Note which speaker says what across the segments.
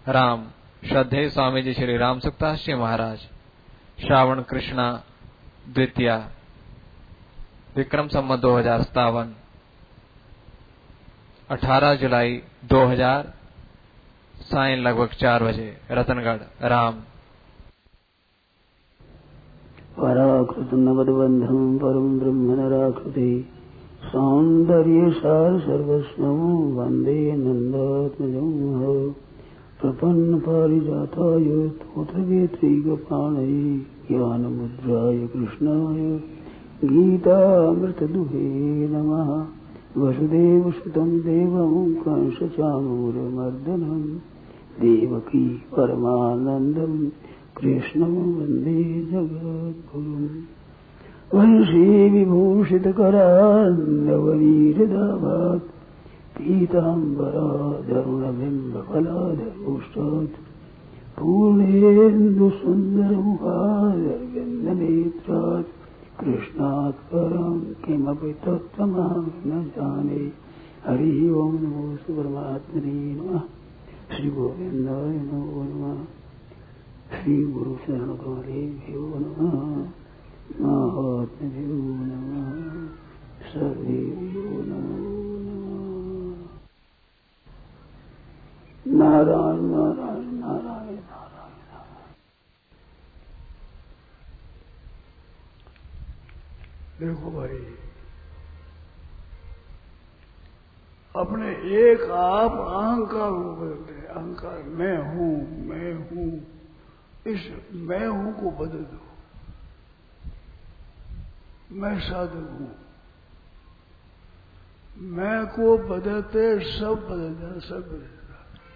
Speaker 1: राम श्रद्धेय स्वामी जी श्री राम सुखदास जी महाराज। श्रावण कृष्णा द्वितीया, विक्रम संवत 2057, 18 जुलाई 2000, सायं लगभग 4 बजे, रतनगढ़। राम।
Speaker 2: पराकृत नवदबंधम परम ब्रह्म नराकृति सौंदर्य सार सर्वस्वं वंदे नंदात्मजं प्रपन्न पारिजाताय तोत्रवेत्रैकपाणये ज्ञानमुद्राय कृष्णाय गीतामृतदुहे नमः। वसुदेवसुतं देवं कंसचाणूरमर्दनं देवकी परमानन्दं कृष्णं वन्दे जगद्गुरुम्। वंशी विभूषितकरान्नवनीरदाभात् पीताम्बराधरुणबिम्बफलाधरोष्टात् पूर्णेन्दुसुन्दरमुखारविन्दनेत्रात् कृष्णात् परं किमपि तत्त्वमहं न जाने। हरि ओं नमो परमात्मने नमः। श्री गोविन्दाय नमो नमः। श्री गुरु शरण कमलेभ्यो नमः। महात्म्यो नमः। सर्वेभ्यो नमो नमः। नारायण नारायण नारायण नारायण।
Speaker 3: देखो भाई, अपने एक आप अहंकार को बदलते हैं। अहंकार मैं हूं, मैं हूं, इस मैं हूं को बदल दो। मैं साधक हूं, मैं को बदलते सब बदल जाता, सब बदल जाता।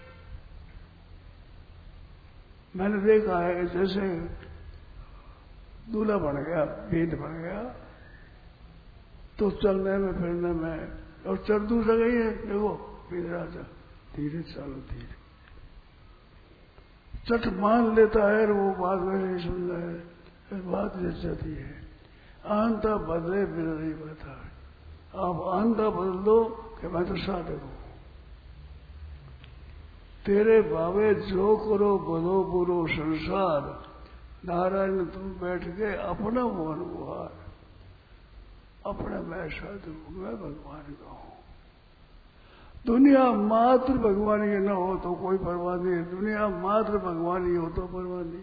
Speaker 3: मैंने देखा है जैसे दूल्हा बन गया, भेद बन गया, तो चलने में फिरने में और चढ़ दूसरा गई है। देखो भेद राजा धीरे चलो, धीरे चट मान लेता है और वो बात वैसे ही सुन रहा है, बात जच जाती है। अहंता बदले बिना नहीं बता। आप अहंता बदल दो कि मैं तो साधक हूं, तेरे भावे जो करो बोलो बुरो संसार। नारायण तुम बैठ के अपना मोहन गुहार। अपना मैं साधक हूं, मैं भगवान का हूं। दुनिया मात्र भगवान की न हो तो कोई परवाह नहीं। दुनिया मात्र भगवान ही हो तो परवाह नहीं।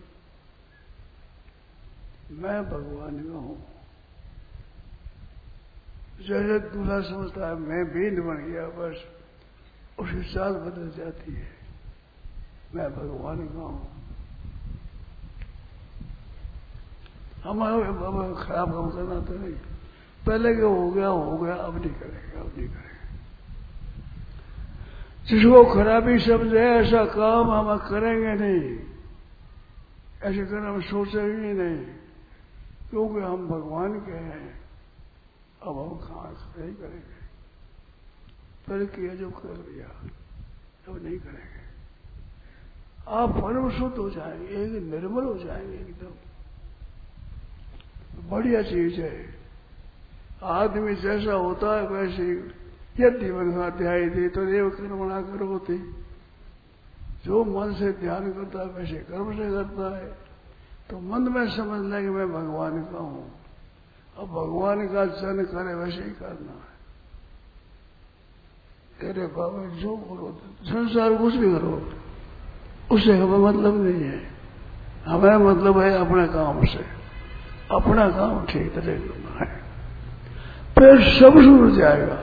Speaker 3: मैं भगवान का हूं। जैसे दूल्हा समझता है मैं भेद बन गया, बस उसकी चाल बदल जाती है। मैं भगवान का हूं। हमारे बाबा खराब काम करना तो नहीं, पहले के हो गया, अब नहीं करेंगे, अब नहीं करेंगे। जिसको खराबी समझे ऐसा काम हम करेंगे नहीं, ऐसे करना हम सोचेंगे नहीं, क्योंकि हम भगवान के हैं। अब हम खास नहीं करेंगे। पहले किया जो कर लिया, अब नहीं करेंगे। आप परम शुद्ध हो जाएंगे, एक निर्मल हो जाएंगे एकदम। बढ़िया चीज है। आदमी जैसा होता है वैसे यदि मन अध्याय दे तो देव कर्मणा करोति। जो मन से ध्यान करता है वैसे कर्म से करता है। तो मन में समझना कि मैं भगवान का हूं। अब भगवान का जन करे वैसे ही करना है। तेरे बाबा जो करो, संसार कुछ भी करो, उससे हमें मतलब नहीं है। हमें मतलब है अपने काम से। अपना काम ठीक तरह करना है, फिर सब सुधर जाएगा।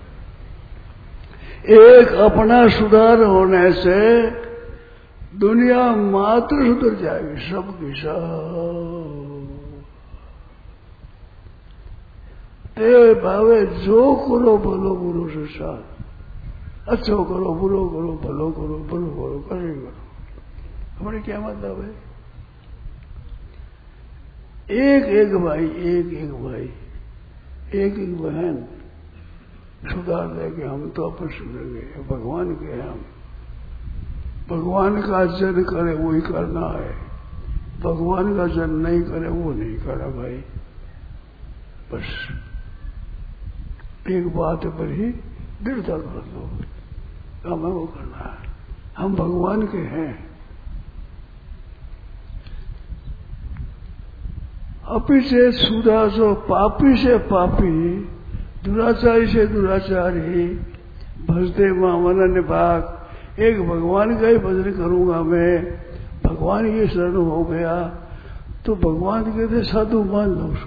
Speaker 3: एक अपना सुधार होने से दुनिया मात्र सुधर जाएगी, सबकी सब। ते भावे जो करो बोलो गुरु से साथ। अच्छो करो, बुरो करो, भलो करो, बुरो करो, करे करो। हमारे क्या मतलब है? एक एक भाई, एक एक भाई, एक एक बहन सुधार लेंगे हम तो अपन सुधर गए। भगवान के हम भगवान का जन करे वो ही करना है। भगवान का जन नहीं करे वो नहीं करना भाई। बस एक बात पर ही दृढ़ता कर लो, हमें वो करना है। हम भगवान के हैं। अपि से सुदासो पापी से पापी, दुराचारी से दुराचारी, भजते मां मनन भाग। एक भगवान का ही भजन करूंगा मैं, भगवान की शरण हो गया तो भगवान कहते साधु मान लो उसको।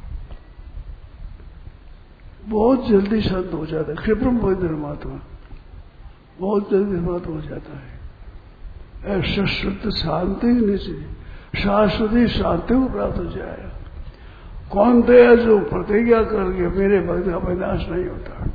Speaker 3: बहुत जल्दी शांत हो जाता है। क्षिप्रम धर्मात्मा बहुत जल्दी शांत हो जाता है। शाश्वत शांति नहीं चाहिए, शाश्वती शांति को प्राप्त हो जाएगा। कौन दया जो प्रतिज्ञा करके मेरे भक्त का विनाश नहीं होता।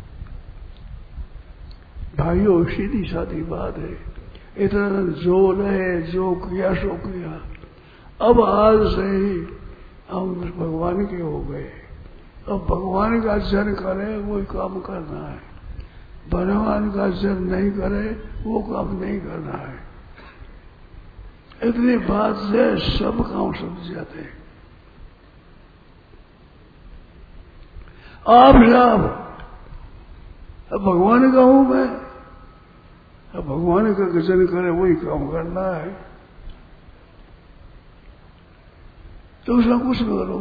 Speaker 3: भाइयों सीधी साधी बात है। इतना जो रहे जो किया सो किया। अब आज से ही हम भगवान के हो गए। अब भगवान का जन करे वही काम करना है, भगवान का जन नहीं करे वो काम नहीं करना है। इतनी बात से सब काम समझ जाते हैं। आप साहब अब भगवान का हूं मैं, अब भगवान का जन करे वही काम करना है तो उसका कुछ भी करो।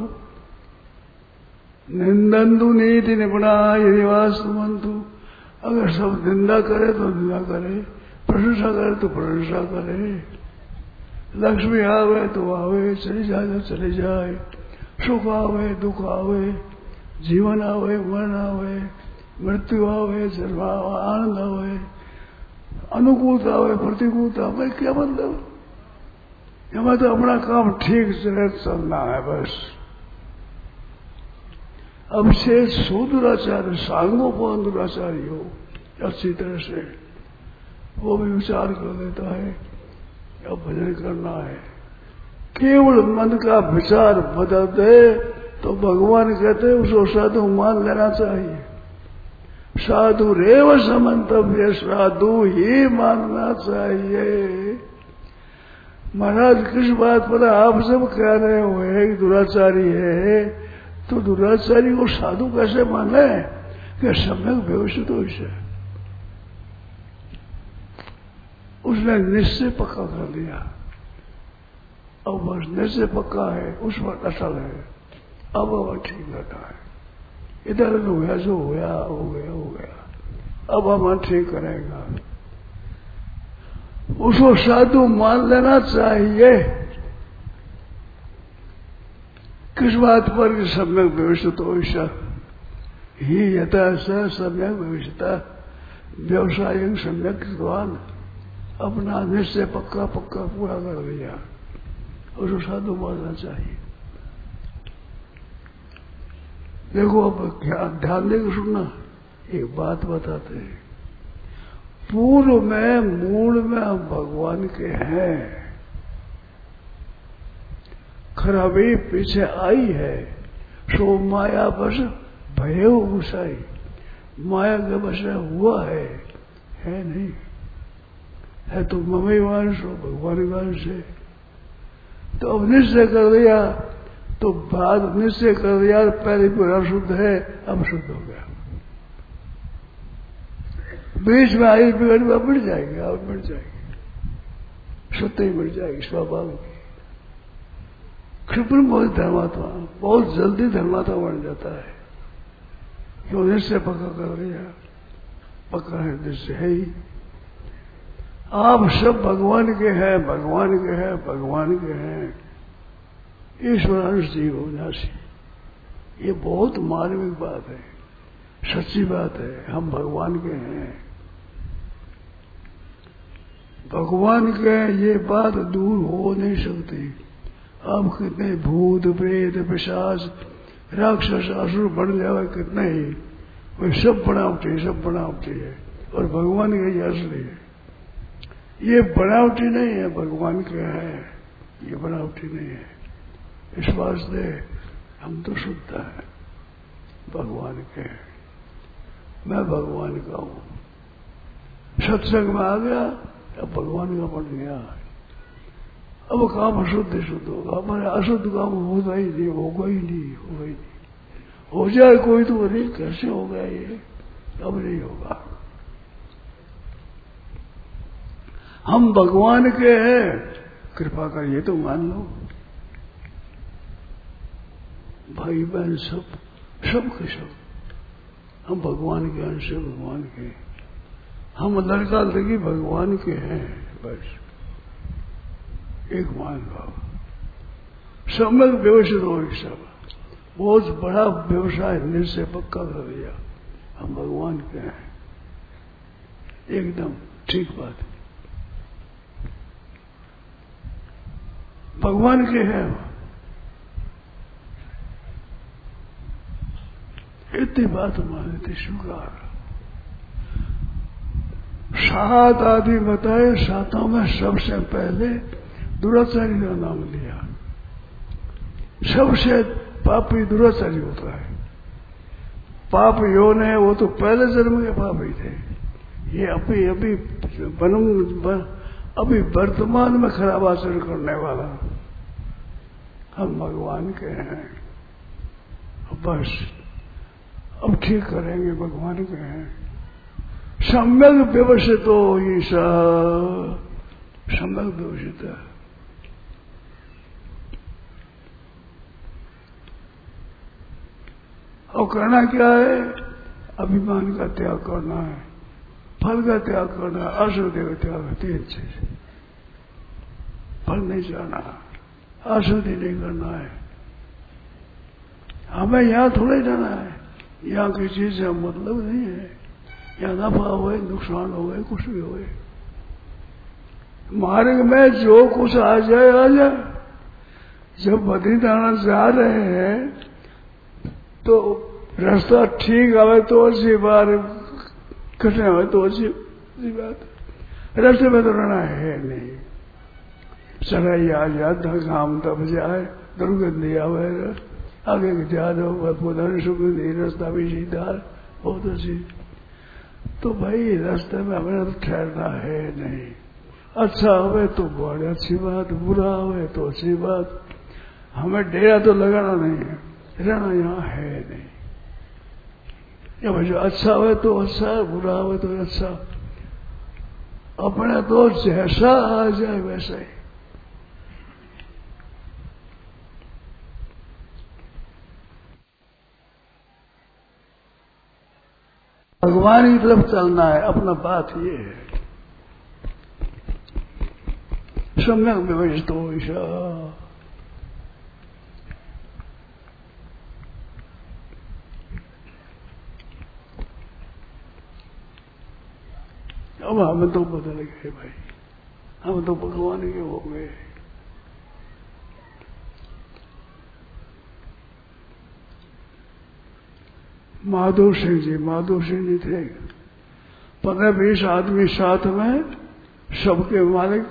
Speaker 3: निंदंतु नीति निपुणाय निवासुमंतु। अगर सब निंदा करे तो निंदा करे, प्रशंसा करे तो प्रशंसा करे। लक्ष्मी आवे तो आवे, चली जाए तो चली जाए, सुख आवे दुख आवे, जीवन आवे मरण आवे, मृत्यु आवे जन्म आवे, आनंद आवे, अनुकूलता आवे प्रतिकूलता आवे। क्या मतलब? हमें तो अपना काम ठीक से चलना है बस। अब से सुदुराचार्य सांगोपान दुराचारी हो अच्छी तरह से वो भी विचार कर लेता है अब भजन करना है। केवल मन का विचार बदल दे तो भगवान कहते उसको साधु मान लेना चाहिए। साधु रेव समन्तव्य, साधु ही मानना चाहिए। महाराज किस बात पर आप सब कह रहे हो एक दुराचारी है तो दुराचारी को साधु कैसे माने कि सम्यक व्यवस्थित हो इसे। उसने निश्चय पक्का कर दिया। अब बस निश्चय पक्का है, उस पर अटल है। अब वह ठीक रहता है। इधर हो गया जो होया हो गया हो गया। अब हम ठीक करेगा। उसको साधु मान लेना चाहिए। किस बात पर कि सम्यक व्यवस्थित हो ईशा ही यथा स सम्यक व्यवस्थिता व्यवसायिक सम्यक कृतवान। अपना निश्चय पक्का पक्का पूरा कर दिया, उसको साधु मानना चाहिए। देखो अब ध्यान देकर सुनना, एक बात बताते हैं। पूर्व में मूल में हम भगवान के हैं। खराबी पीछे आई है सो माया बस भय घुसाई। माया के बस हुआ है नहीं है तो मम्मी वंश हो भगवान वंश है। तो अब निश्चय कर दिया तो बाद निश्चय कर दिया पहले पूरा शुद्ध है, अब शुद्ध हो गया। बीच में आई बिगड़ में बढ़ जाएगी, और बढ़ जाएगी, शुद्ध ही बढ़ जाएगी स्वाभाविक। क्षिप्र बहुत धर्मात्मा बहुत जल्दी धर्मात्मा बन जाता है। क्यों निश्चय पक्का कर लिया, पक्का है निश्चय है ही। आप सब भगवान के हैं, भगवान के हैं, भगवान के हैं। ईश्वरांश जीव विनाशी, ये बहुत मानविक बात है, सच्ची बात है। हम भगवान के हैं, भगवान के ये बात दूर हो नहीं सकती। अब कितने भूत प्रेत पिशाच राक्षस असुर बन जाए कितने ही, वे सब बनावटी, सब बनावटी है। और भगवान का ये असली है। ये बनावटी नहीं है, भगवान का है, ये बनावटी नहीं है। इस वास्ते हम तो शुद्ध हैं, भगवान के हैं। मैं भगवान का हूं। सत्संग में आ गया अब भगवान का बन गया। अब काम अशुद्ध शुद्ध होगा, हमारे अशुद्ध काम होगा ही नहीं, होगा ही नहीं, होगा ही नहीं। हो जाए कोई तो अरे कैसे होगा ये, अब नहीं होगा। हम भगवान के हैं, कृपा कर ये तो मान लो। भाई बहन सब के सब हम भगवान के अंश से भगवान के, हम लड़का लड़की भगवान के हैं, बस एक मान भाव। सम्यक व्यवस्थित हो सब, बहुत बड़ा व्यवसाय निश्चय पक्का कर दिया, हम भगवान के हैं, एकदम ठीक बात। भगवान के हैं, इतनी बात माने थे स्वीकार। 7 आदि बताए, 7 में सबसे पहले दुराचारी का नाम लिया। सबसे पापी दुराचारी होता है। पाप योन है वो तो पहले जन्म के पाप ही थे। ये अभी वर्तमान में खराब आचरण करने वाला हम भगवान के हैं, बस अब ठीक करेंगे, भगवान के हैं। सम्यक व्यवस्थित हो ईशा, सम्यक व्यवस्थित है। और करना क्या है? अभिमान का त्याग करना है, फल का त्याग करना है, आसुदी का त्याग है। 3 चीज। फल नहीं चाहना, आसुदी नहीं करना है। हमें यहां थोड़े जाना है, यहां किसी चीज से मतलब नहीं है। यहां नफा हुए, नुकसान हो गए, कुछ भी हुए, मार्ग में जो कुछ आ जाए आ जाए। जब बद्रीनारायण जा रहे हैं तो रास्ता ठीक आवे तो अच्छी बात, कठिन आवे तो अच्छी बात। रास्ते में तो रहना है नहीं। चढ़ाई आ जाए, घाम तप जाए, दुर्गंधी आवे, आगे जा दो, पुनः सुगंधी, रास्ता भी सीधा, बहुत अच्छी। तो भाई रास्ते में हमें तो ठहरना है नहीं। अच्छा आवे तो बड़ी अच्छी बात, बुरा आवे तो अच्छी बात। हमें डेरा तो लगाना नहीं है, रहना यहाँ है नहीं। या भाई जो अच्छा हो तो अच्छा, बुरा हो तो अच्छा, अपने तो जैसा आ जाए वैसा ही। भगवान की तरफ चलना है, अपना बात ये है। सम्यक व्यवस्थित हो ईशा। अब हमें तो बदल गए भाई, हम तो भगवान के हो गए। माधव सिंह जी थे, 15-20 आदमी साथ में, सबके मालिक।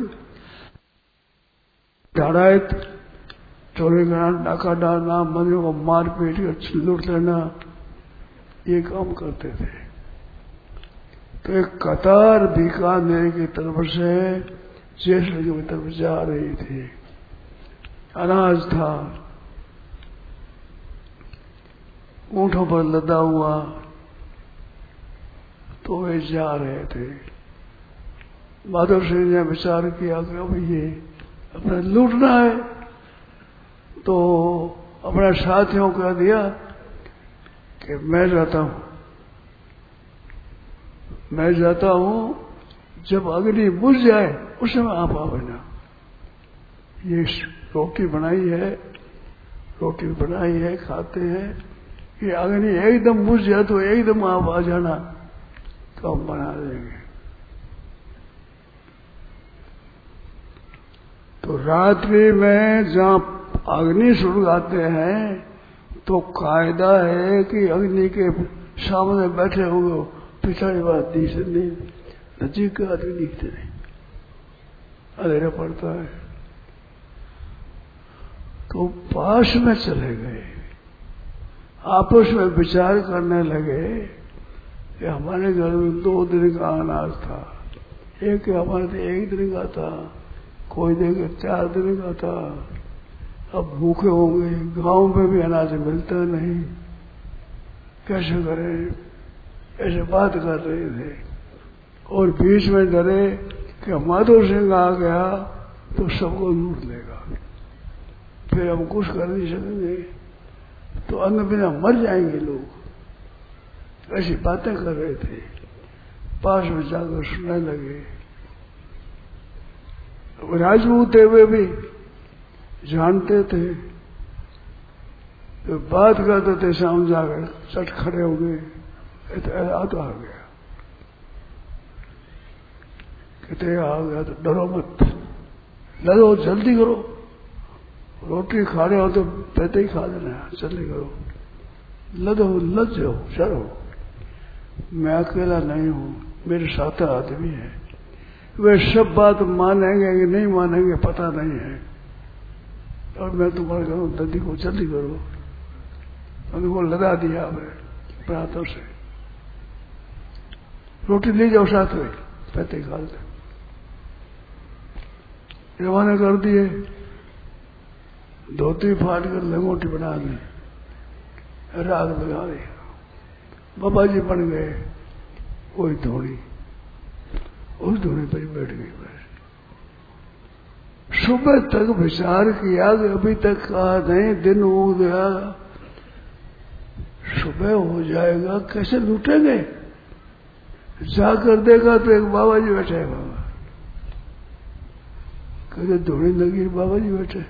Speaker 3: डारायत, चोरी करना, डाका डालना, मंदिरों को मार पीट कर लूट लेना, ये काम करते थे। तो एक कतार बीकानेर की तरफ से जैसलमेर की तरफ जा रही थी। अनाज था, ऊंटों पर लदा हुआ, तो वे जा रहे थे। माधव सिंह ने विचार किया कि अब ये अपने लूटना है, तो अपने साथियों को कह दिया कि मैं जाता हूं, जब अग्नि बुझ जाए उस समय आप आना। ये रोटी बनाई है, खाते हैं। ये अग्नि एकदम बुझ जाए तो एकदम आप आ जाना, तो हम बना देंगे। तो रात्रि में जहां अग्नि सुलगाते हैं तो कायदा है कि अग्नि के सामने बैठे हुए पिछड़ी बात दिखते नहीं, नजीक का आदमी दिखते नहीं, अंधेरा पड़ता है। तो पास में चले गए, आपस में विचार करने लगे कि हमारे घर में 2 दिन का अनाज था, एक हमारे 1 दिन का था, कोई देखे 4 दिन का था। अब भूखे होंगे, गांव में भी अनाज मिलता नहीं, कैसे करें? ऐसे बात कर रहे थे। और बीच में डरे कि माधव सिंह आ गया तो सबको लूट लेगा, फिर हम कुछ कर नहीं सकेंगे, तो अन्न बिना मर जाएंगे लोग। ऐसी बातें कर रहे थे। पास में जाकर सुनने लगे। राजपूत वे भी जानते थे, तो बात करते थे, सामने जाकर चट खड़े हो गए। तो आ गया, कहते आ गया तो डरो मत, लड़ो, जल्दी करो, रोटी खा रहे हो तो पहले ही खा लेना, जल्दी करो, लदो, लद जाओ, चलो। मैं अकेला नहीं हूं, मेरे साथ आदमी है, वे सब बात मानेंगे कि नहीं मानेंगे पता नहीं है, और मैं तुम्हारे करूं ददी को जल्दी करो। उनको लगा दिया आपने प्रातों से, रोटी ले जाओ साथ में, पहले ही खा लेते, रवाना कर दिए। धोती फाड़ कर लंगोटी बना दी, राग लगा दी, बाबा जी बन गए। कोई धोनी, उस धोनी पर बैठ गई। सुबह तक विचार किया कि अभी तक कहा नहीं, दिन हो गया, सुबह हो जाएगा, कैसे लूटेंगे। जाकर देखा तो एक बाबा जी बैठे हैं। बाबा कहते धोनी लगी, बाबा जी बैठे।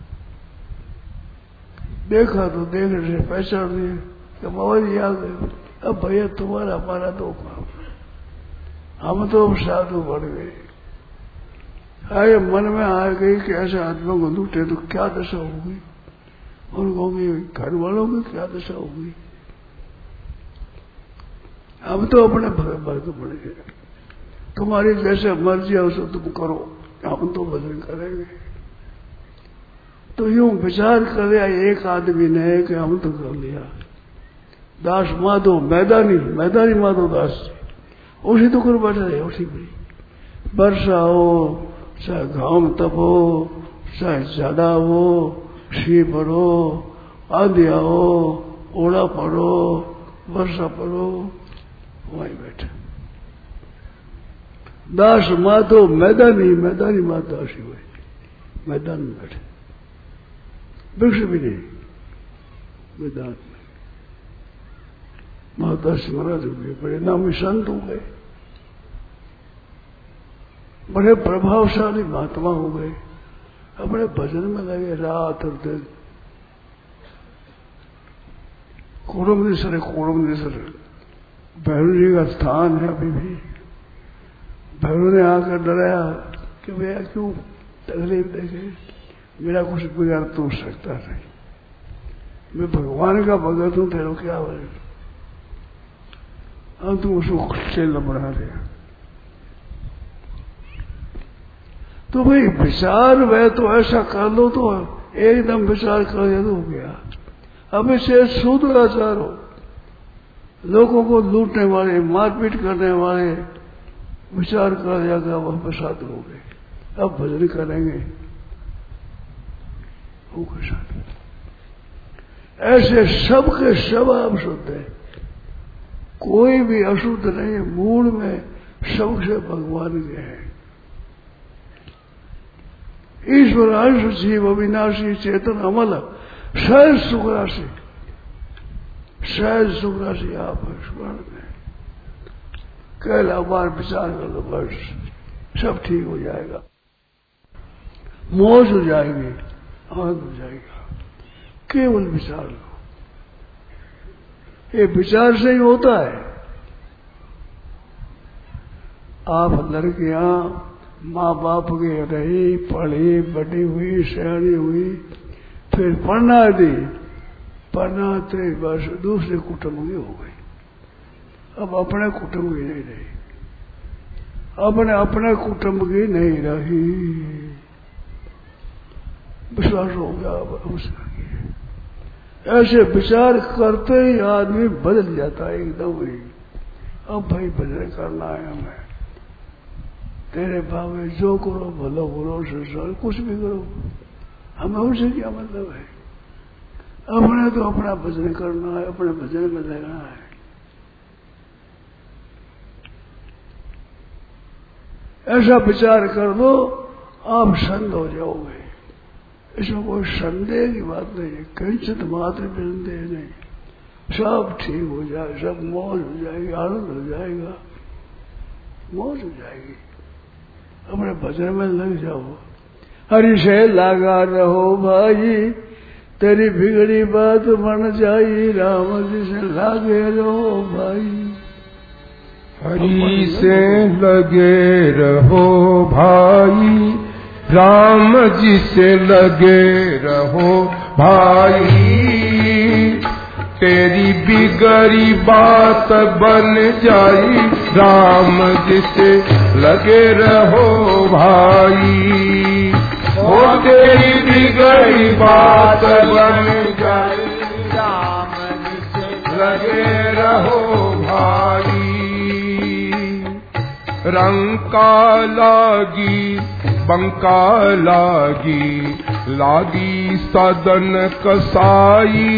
Speaker 3: देखा तो देखने से पहचान दिए कि बाबा जी आ गए। अब भैया तुम्हारा हमारा तो काम, हम तो साधु बन गए। आए मन में आ गई कि ऐसे आत्मा को लूटे तो क्या दशा होगी, उनको भी घर वालों की क्या दशा होगी। हम तो अपने भक्त बन गए, तुम्हारी जैसे मर्जी है उसे तुम करो, हम तो भजन करेंगे। तो यूं विचार कर लिया एक आदमी ने कि हम तो कर लिया। दास माधव मैदानी माधव दास जी उसी तो कर बैठे रहे, उसी में वर्षा हो, चाहे घाम तप हो, चाहे ज्यादा हो, शीत हो, आंधिया हो, ओला पड़ो, वर्षा पड़ो, वहीं बैठे। दास माधव मैदानी माधव दास ही हुए, मैदान में बैठे, वृक्ष भी नहीं, मैदान में। महादास महाराज हो गए, बड़े नामी संत हो गए, बड़े प्रभावशाली महात्मा हो गए, अपने भजन में लगे रात और दिन। कोरमनेश्वर भैरव जी का स्थान है अभी भी। भैरव ने आकर डराया कि भैया क्यों तकलीफ देखे, मेरा कुछ बिगाड़ तो सकता नहीं, मैं भगवान का भगत हूं, तेरे क्या हो, हम तुम उसको चेला बना दिया। तो भाई विचार वह तो ऐसा कर लो, तो एकदम विचार कर दिया तो हो गया। अब इसे शूद्राचार हो, लोगों को लूटने वाले, मारपीट करने वाले विचार कर दिया कि अब हम साधु हो गए, अब भजन करेंगे, वो साधु। ऐसे सब के सब आप शुद्ध है, कोई भी अशुद्ध नहीं, मूल में सबसे भगवान के हैं। ईश्वर अंश जीव अविनाशी चेतन अमल सहज सुखराशि, सहज सुखराशि आप स्मरण में कहला बार विचार कर लो, बस सब ठीक हो जाएगा, मौज हो जाएगी, आनंद हो जाएगा। केवल विचार लो, ये विचार से ही होता है। आप लड़कियां माँ बाप के रही, पढ़ी, बड़ी हुई, सयानी हुई, फिर पढ़ना दी, पढ़नाते बस दूसरे कुटुंब की हो गई, अब अपने कुटुंब की नहीं रही, अपने कुटुंब की नहीं रही, विश्वास हो गया उसका। ऐसे विचार करते ही आदमी बदल जाता है एकदम ही। अब भाई भजन करना है हमें, तेरे भावे जो करो, भलो करो, संसार कुछ भी करो, हमें उनसे क्या मतलब है। अपने तो अपना भजन करना है, अपने भजन में रहना है। ऐसा विचार कर दो, आप संत हो जाओगे। इसमें कोई संदेह की बात नहीं है, किंचित मात्र भी संदेह नहीं। सब ठीक हो जाए, सब मौज हो जाएगी, आनंद हो जाएगा, मौज हो जाएगी। अपने भजन में लग जाओ। हरि से लगा रहो भाई, तेरी बिगड़ी बात बन जाई, राम जी से लागे रहो भाई।
Speaker 4: हरि से लगे रहो भाई, राम जी से लगे रहो भाई, तेरी बिगड़ी बात बन जाई, राम जी से लगे रहो भाई। ओ तेरी बिगड़ी बात बन जाई, राम जी से लगे रहो भाई। रंका लागी बंका लागी, लागी सदन कसाई,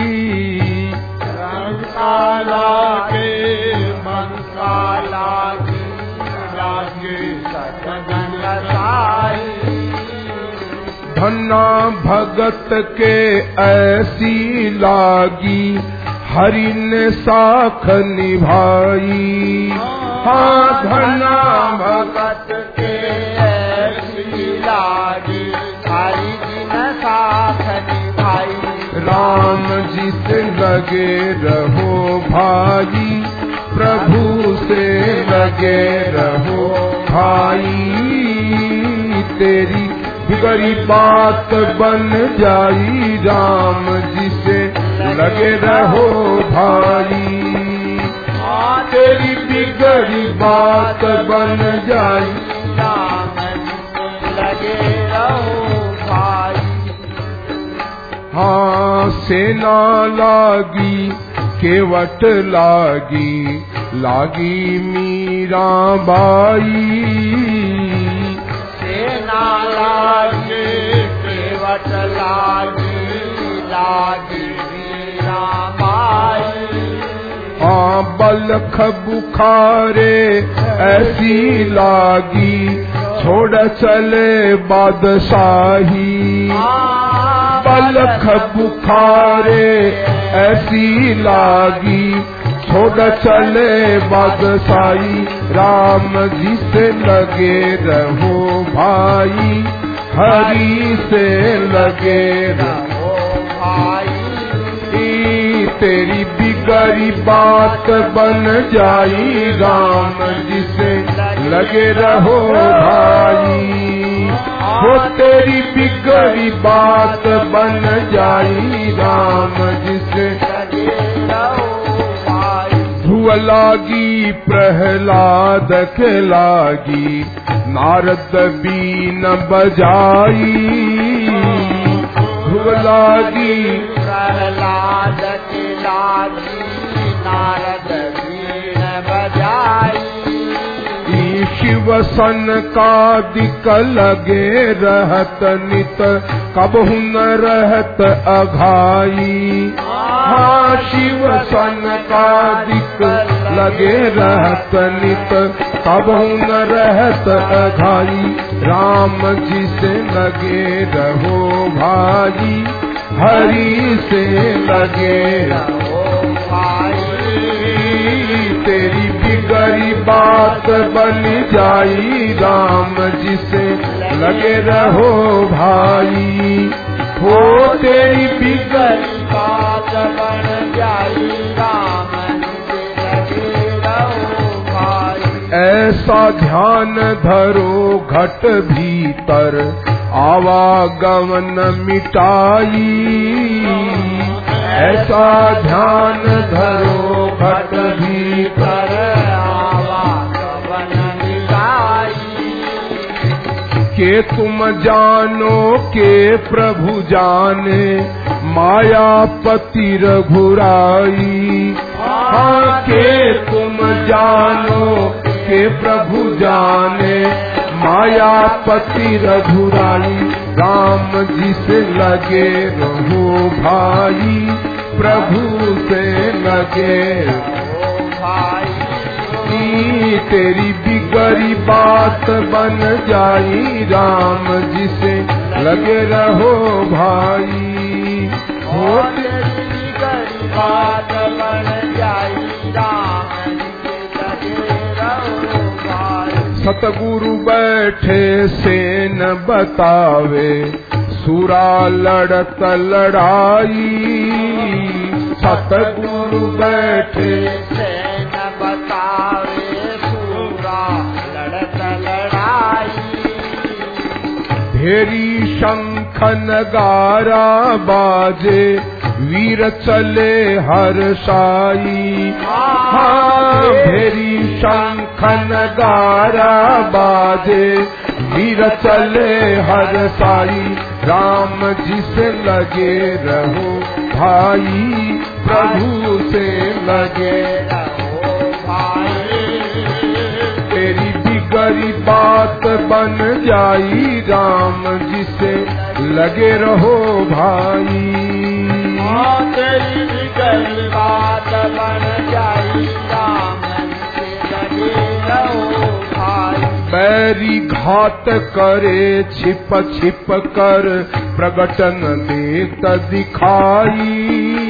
Speaker 4: रंका लागे बंका लागी, लागे सदन कसाई। धन्ना भगत के ऐसी लागी, हरि ने साख निभाई। हाँ धन्ना भगत के ऐसी लागी, हरि ने साख निभाई। राम जी से लगे रहो भाई, प्रभु से लगे रहो भाई, तेरी बिगड़ी बात बन जाई, राम जी से लगे रहो भाई। तेरी बिगड़ी बात बन जाई, राम जी से लगे रहो भाई। हाँ सेना लागी केवट लागी, लागी मीरा बाई, सेना लागी केवट लागी, लागी मीरा बाई। हाँ बलख बुखारे ऐसी लागी, छोड़ चले बादशाही। बलख बुखारे ऐसी लागी, छोड़ चले बादशाही, राम जी से लगे रहो भाई, हरि से लगे रहो भाई। तेरी बिगड़ी बात बन जाई, राम जी से लगे रहो भाई। हो तेरी बिगड़ी बात बन जाई, राम जी से लगे रहो भाई। धुआ लागी प्रहलाद के लागी, नारद बीन बजाई। धुआ लागी प्रहलाद के लागी, नारद बीन बजाई। शिव सन का दिक लगे रहत नित, कबहु न रहत अघाई। हाँ शिव सन का दिक लगे रहत नित, कबहु न रहत अघाई। राम जी से लगे रहो भाई, हरि से लगे रहो भाई। तेरी बिगड़ी बात बन जाई, राम जी से लगे रहो भाई। हो तेरी बिगड़ी बात बन जाई, राम जी से लगे रहो भाई। ऐसा ध्यान धरो घट भीतर, आवागमन मिटाई। ऐसा ध्यान धरो घट भीतर, आवागमन मिटाई। के तुम जानो के प्रभु जाने, मायापति रघुराई। हाँ के तुम जानो के प्रभु जाने, मायापति रघुराई। राम जी से लगे रहो भाई, प्रभु से लगे रहो भाई। तेरी बिगड़ी बात बन जाई राम जी से लगे रहो भाई। हो
Speaker 5: तेरी बिगड़ी बात बन जाई राम जी से लगे रहो भाई।
Speaker 4: सतगुरु बैठे से न बतावे सुरा लड़त लड़ाई। सतगुरु बैठे
Speaker 5: से न बतावे सुरा लड़त लड़ाई।
Speaker 4: भेरी शंख नगारा बाजे वीर चले हर साई। हाँ भेरी शंख नगारा बाजे वीर चले हर साई। राम जी से लगे रहो भाई, प्रभु से लगे
Speaker 5: रहो भाई।
Speaker 4: तेरी बिगड़ी बात बन जाई राम जी से लगे रहो भाई।
Speaker 5: तेरी बिगड़ी बात बन जाई राम जी से लगे रहो भाई।
Speaker 4: बैरी घात करे छिप छिप कर प्रगटन देत दिखाई।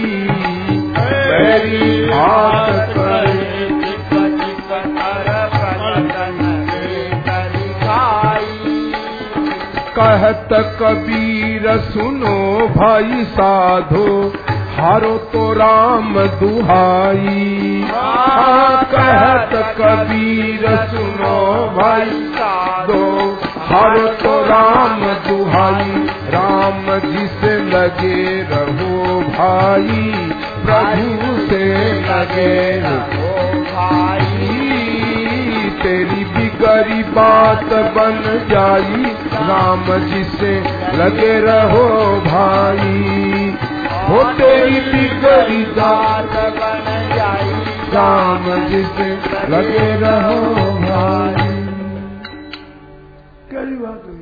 Speaker 4: बैरी घात करे
Speaker 5: छिप छिप कर प्रगटन देत दिखाई।
Speaker 4: कहत कबीर सुनो भाई साधो हारो तो राम दुहाई। कहत कबीर सुनो भाई साधो हारो तो राम दुहाई। राम जी से लगे रहो भाई, प्रभु से लगे
Speaker 5: रहो भाई।
Speaker 4: तेरी बिगड़ी बात बन जाई राम जी से लगे रहो भाई। हो तेरी बिगड़ी बात
Speaker 5: बन जाई
Speaker 4: राम जी से लगे रहो भाई।
Speaker 3: कैसी बात हुई?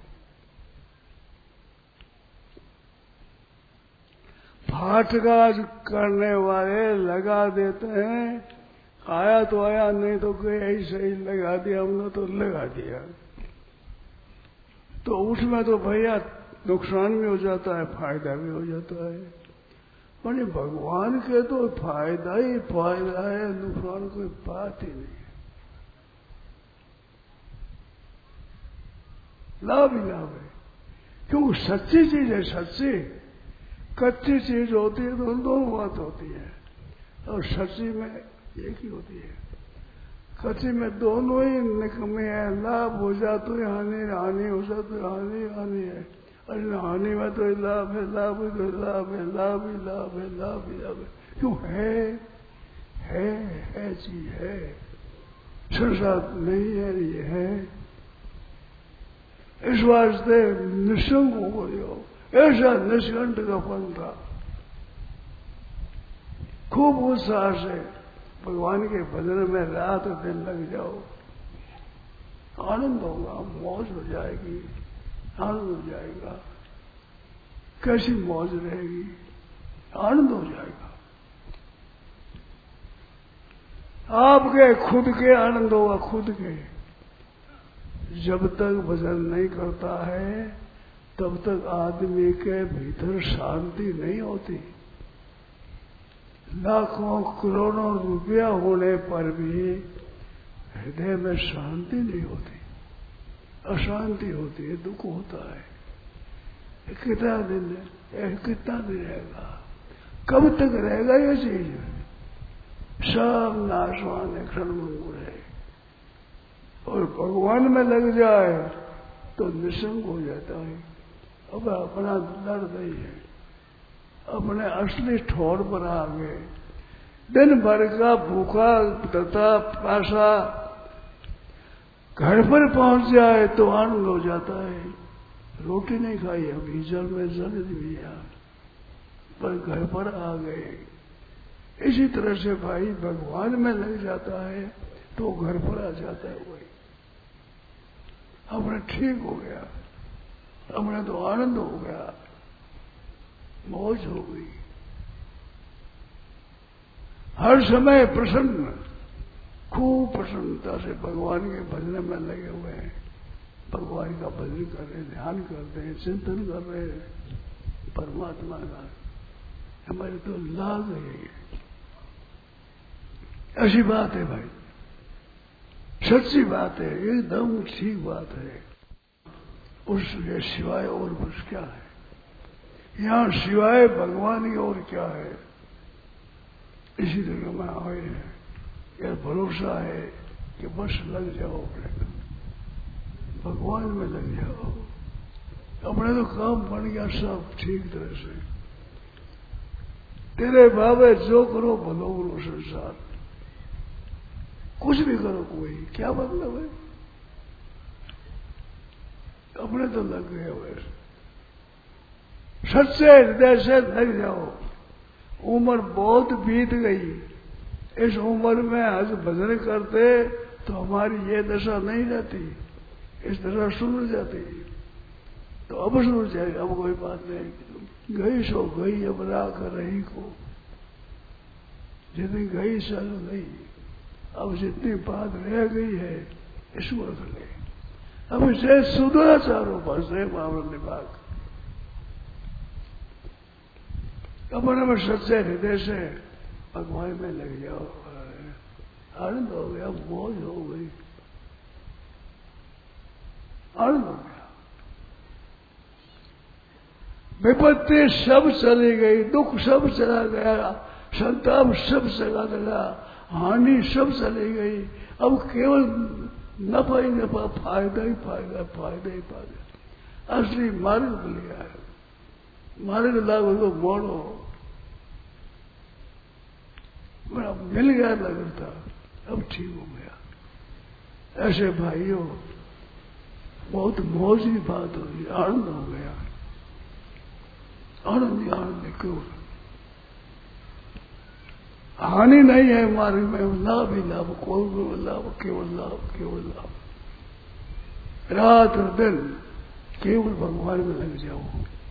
Speaker 3: फाटकाज करने वाले लगा देते हैं, आया तो आया, नहीं तो कोई ऐसे ही लगा दिया, हमने तो लगा दिया। तो उसमें तो भैया नुकसान भी हो जाता है, फायदा भी हो जाता है। पर भगवान के तो फायदा ही फायदा है, नुकसान कोई बात ही नहीं। लाभ ही लाभ है, क्योंकि सच्ची चीज है। सच्ची कच्ची चीज होती है तो दोनों बात होती है, और सच्ची में एक ही होती है। कच्ची में दोनों ही निकमे है, लाभ हो जाए तो हानि, हानि हो जाए तो हानि हानि है। अरे हानि में तो लाभ है, लाभ तो लाभ है, लाभ ही लाभ है, लाभ ही लाभ है। क्यों है चीज है, संसार नहीं है, ये है। इस वास्ते निशंक हो जाओ, ऐसा निष्कंठ का पंथा खूब उत्साह से भगवान के भजन में रात दिन लग जाओ, आनंद होगा, मौज हो जाएगी, आनंद हो जाएगा। कैसी मौज रहेगी, आनंद हो जाएगा। आपके खुद के आनंद होगा, खुद के। जब तक भजन नहीं करता है तब तक आदमी के भीतर शांति नहीं होती। लाखों करोड़ों रुपया होने पर भी हृदय में शांति नहीं होती, अशांति होती है, दुख होता है। कितना दिन रहेगा, कब तक रहेगा ये चीज? सब नाशवान है, क्षणभंगुर है। और भगवान में लग जाए तो निशंक हो जाता है। अब अपना डर नहीं है, अपने असली ठोर पर आ गए। दिन भर का भूखा तथा प्यासा घर पर पहुंच जाए तो आनंद हो जाता है। रोटी नहीं खाई, अभी जल में जल दिया, पर घर पर आ गए। इसी तरह से भाई भगवान में लग जाता है तो घर पर आ जाता है वही। अपने ठीक हो गया, अपने तो आनंद हो गया, मौज हो गई, हर समय प्रसन्न, खूब प्रसन्नता से भगवान के भजन में लगे हुए हैं, भगवान का भजन कर रहे हैं, ध्यान करते हैं, चिंतन कर रहे हैं परमात्मा का। हमारी तो लाग है, ऐसी बात है भाई, सच्ची बात है, एकदम ठीक बात है। उसके सिवाय और कुछ क्या है? यहाँ सिवाय भगवान की और क्या है? इसी तरह में आए हैं, यह भरोसा है कि बस लग जाओ अपने भगवान में, लग जाओ। अपने तो काम बन गया सब ठीक तरह से। तेरे भावे जो करो भलो करो संसार, कुछ भी करो, कोई क्या मतलब है? अपने तो लग गए वैसे, सच्चे हृदय से लग जाओ। उम्र बहुत बीत गई, इस उम्र में आज भजन करते तो हमारी ये दशा नहीं रहती, इस दशा सुधर जाती। तो अब सुधर जाएगी, अब कोई बात नहीं, गई सो गई, अब राख रही को, जितनी गई चल नहीं, अब जितनी बात रह गई है इसको रख ले। अब इसे सुधरा चारों पास है मामला निभाग। अपने में सच्चे हृदय से भगवान में लग जाओ, आनंद हो गया, मौज हो गई, आनंद हो गया। विपत्ति सब चली गई, दुख सब चला गया, संताप सब चला गया, हानि सब चली गई। अब केवल नफा ही नफा, फायदा ही फायदा, फायदा ही फायदा। असली मार्ग मिल गया है, मार्ग लाभ तो मोड़ो, मेरा मिल गया लगता, अब ठीक हो गया। ऐसे भाइयों बहुत मौज की बात हो गई, आनंद हो गया, आनंद ही आनंद। क्यों हानि नहीं है मार्ग में, लाभ ही लाभ, कोई लाभ, केवल लाभ, केवल लाभ। रात और दिन केवल भगवान में लग जाओ।